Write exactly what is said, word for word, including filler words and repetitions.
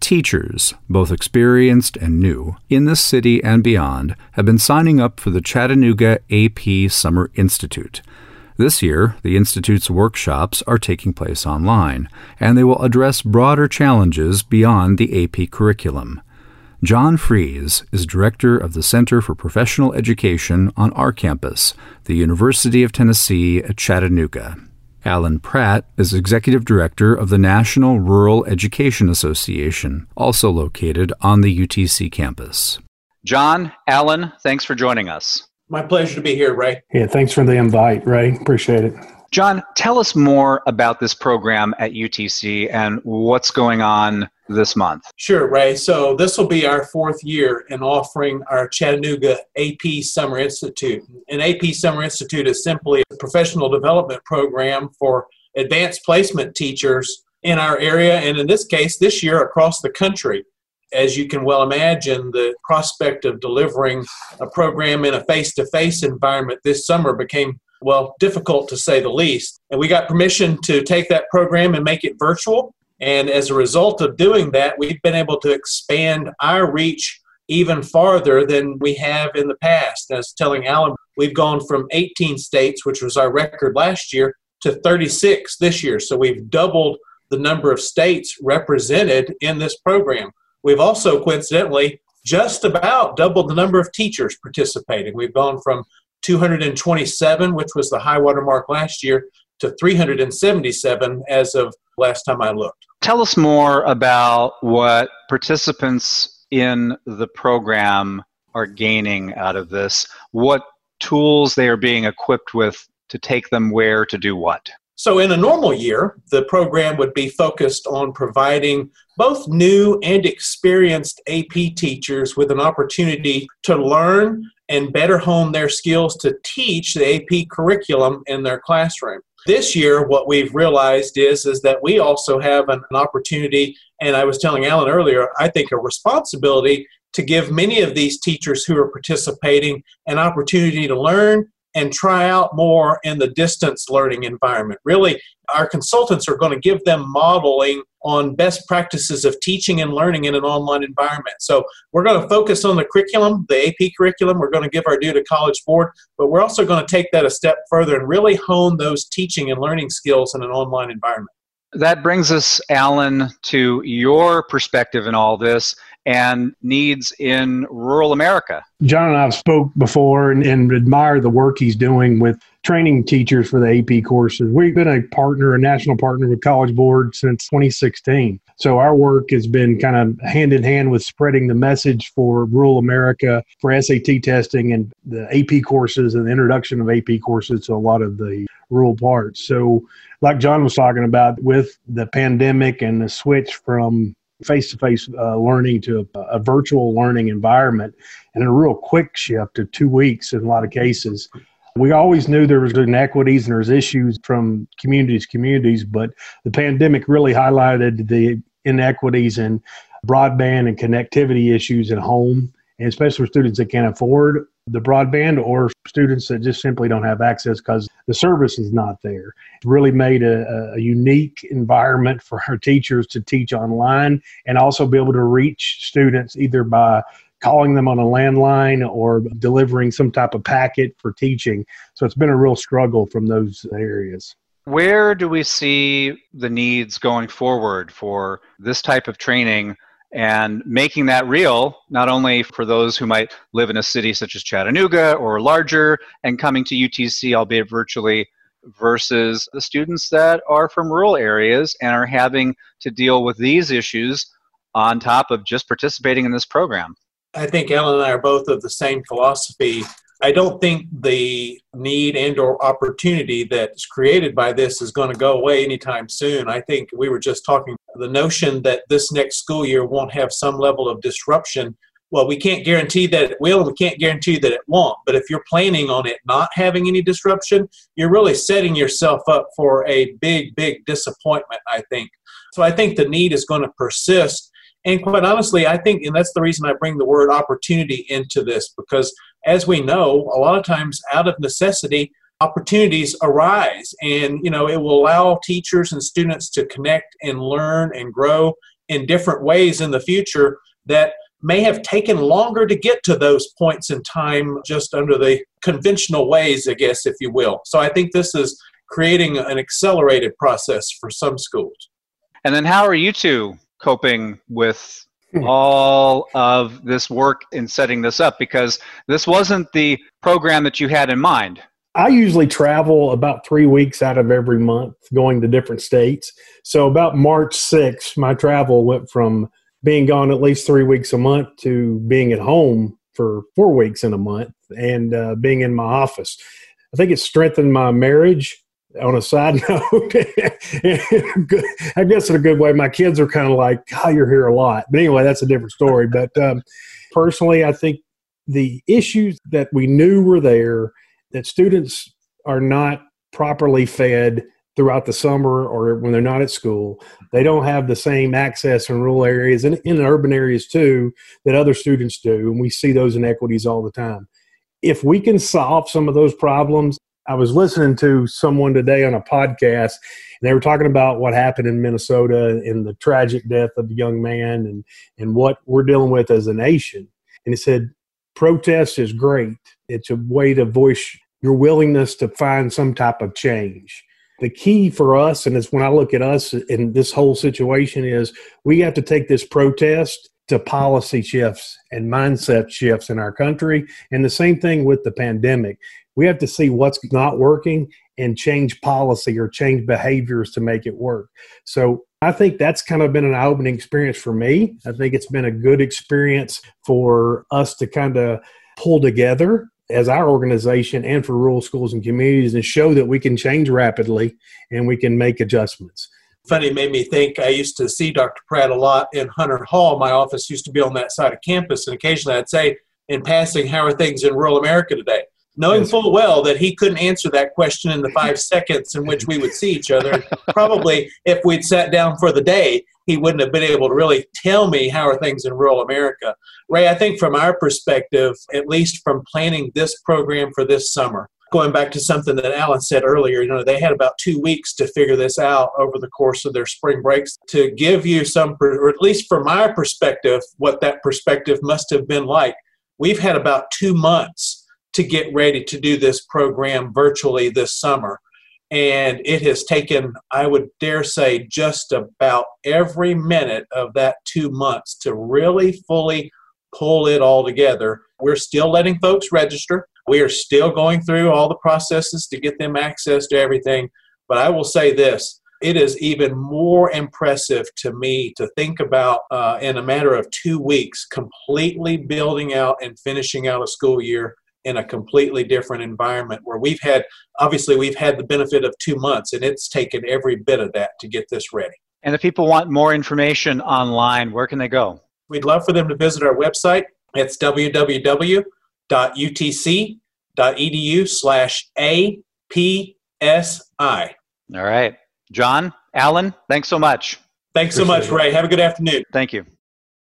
Teachers, both experienced and new, in this city and beyond, have been signing up for the Chattanooga A P Summer Institute. This year, the Institute's workshops are taking place online, and they will address broader challenges beyond the A P curriculum. John Fries is director of the Center for Professional Education on our campus, the University of Tennessee at Chattanooga. Alan Pratt is executive director of the National Rural Education Association, also located on the U T C campus. John, Alan, thanks for joining us. My pleasure to be here, Ray. Yeah, thanks for the invite, Ray. Appreciate it. John, tell us more about this program at U T C and what's going on this month. Sure, Ray. So this will be our fourth year in offering our Chattanooga A P Summer Institute. An A P Summer Institute is simply a professional development program for advanced placement teachers in our area, and in this case, this year across the country. As you can well imagine, the prospect of delivering a program in a face-to-face environment this summer became, well, difficult to say the least. And we got permission to take that program and make it virtual. And as a result of doing that, we've been able to expand our reach even farther than we have in the past. As telling Alan, we've gone from eighteen states, which was our record last year, to thirty-six this year. So we've doubled the number of states represented in this program. We've also, coincidentally, just about doubled the number of teachers participating. We've gone from two hundred twenty-seven, which was the high water mark last year, to three hundred seventy-seven as of last time I looked. Tell us more about what participants in the program are gaining out of this, what tools they are being equipped with to take them where to do what. So in a normal year, the program would be focused on providing both new and experienced A P teachers with an opportunity to learn and better hone their skills to teach the A P curriculum in their classroom. This year, what we've realized is, is that we also have an, an opportunity, and I was telling Alan earlier, I think a responsibility to give many of these teachers who are participating an opportunity to learn and try out more in the distance learning environment. Really, our consultants are going to give them modeling on best practices of teaching and learning in an online environment. So we're going to focus on the curriculum, the A P curriculum. We're going to give our due to College Board, but we're also going to take that a step further and really hone those teaching and learning skills in an online environment. That brings us, Alan, to your perspective in all this and needs in rural America. John and I have spoke before and, and admire the work he's doing with training teachers for the A P courses. We've been a partner, a national partner with College Board since twenty sixteen. So our work has been kind of hand in hand with spreading the message for rural America for S A T testing and the A P courses and the introduction of A P courses to a lot of the rural parts. So like John was talking about with the pandemic and the switch from face-to-face uh, learning to a, a virtual learning environment and a real quick shift to two weeks in a lot of cases. We always knew there was inequities and there's issues from communities to communities, but the pandemic really highlighted the inequities in broadband and connectivity issues at home, and especially for students that can't afford the broadband or students that just simply don't have access because the service is not there. It really made a, a unique environment for our teachers to teach online and also be able to reach students either by calling them on a landline or delivering some type of packet for teaching. So it's been a real struggle from those areas. Where do we see the needs going forward for this type of training and making that real, not only for those who might live in a city such as Chattanooga or larger and coming to U T C, albeit virtually, versus the students that are from rural areas and are having to deal with these issues on top of just participating in this program? I think Alan and I are both of the same philosophy. I don't think the need and or opportunity that's created by this is going to go away anytime soon. I think we were just talking, the notion that this next school year won't have some level of disruption. Well, we can't guarantee that it will, and we can't guarantee that it won't. But if you're planning on it not having any disruption, you're really setting yourself up for a big, big disappointment, I think. So I think the need is going to persist. And quite honestly, I think, and that's the reason I bring the word opportunity into this, because as we know, a lot of times out of necessity, opportunities arise. And, you know, it will allow teachers and students to connect and learn and grow in different ways in the future that may have taken longer to get to those points in time just under the conventional ways, I guess, if you will. So I think this is creating an accelerated process for some schools. And then how are you two coping with all of this work in setting this up? Because this wasn't the program that you had in mind. I usually travel about three weeks out of every month going to different states. So about March sixth, my travel went from being gone at least three weeks a month to being at home for four weeks in a month and uh, being in my office. I think it strengthened my marriage. On a side note, I guess in a good way, my kids are kind of like, oh, you're here a lot. But anyway, that's a different story. But um, personally, I think the issues that we knew were there, that students are not properly fed throughout the summer or when they're not at school. They don't have the same access in rural areas and in urban areas too that other students do. And we see those inequities all the time. If we can solve some of those problems, I was listening to someone today on a podcast, and they were talking about what happened in Minnesota and the tragic death of a young man and, and what we're dealing with as a nation. And he said, protest is great. It's a way to voice your willingness to find some type of change. The key for us, and it's when I look at us in this whole situation, is we have to take this protest to policy shifts and mindset shifts in our country. And the same thing with the pandemic. We have to see what's not working and change policy or change behaviors to make it work. So I think that's kind of been an eye-opening experience for me. I think it's been a good experience for us to kind of pull together as our organization and for rural schools and communities and show that we can change rapidly and we can make adjustments. Funny, it made me think I used to see Doctor Pratt a lot in Hunter Hall. My office used to be on that side of campus, and occasionally I'd say in passing, how are things in rural America today? Knowing Yes. full well that he couldn't answer that question in the five seconds in which we would see each other. Probably if we'd sat down for the day, he wouldn't have been able to really tell me how are things in rural America. Ray, I think from our perspective, at least from planning this program for this summer, going back to something that Alan said earlier, you know, they had about two weeks to figure this out over the course of their spring breaks. To give you some, or at least from our perspective, what that perspective must have been like, we've had about two months to get ready to do this program virtually this summer. And it has taken, I would dare say, just about every minute of that two months to really fully pull it all together. We're still letting folks register. We are still going through all the processes to get them access to everything. But I will say this, it is even more impressive to me to think about uh, in a matter of two weeks, completely building out and finishing out a school year in a completely different environment where we've had, obviously we've had the benefit of two months and it's taken every bit of that to get this ready. And if people want more information online, where can they go? We'd love for them to visit our website. It's w w w dot u t c dot e d u slash A P S I. All right. John, Alan, thanks so much. Thanks so much, Ray. Have a good afternoon. Thank you.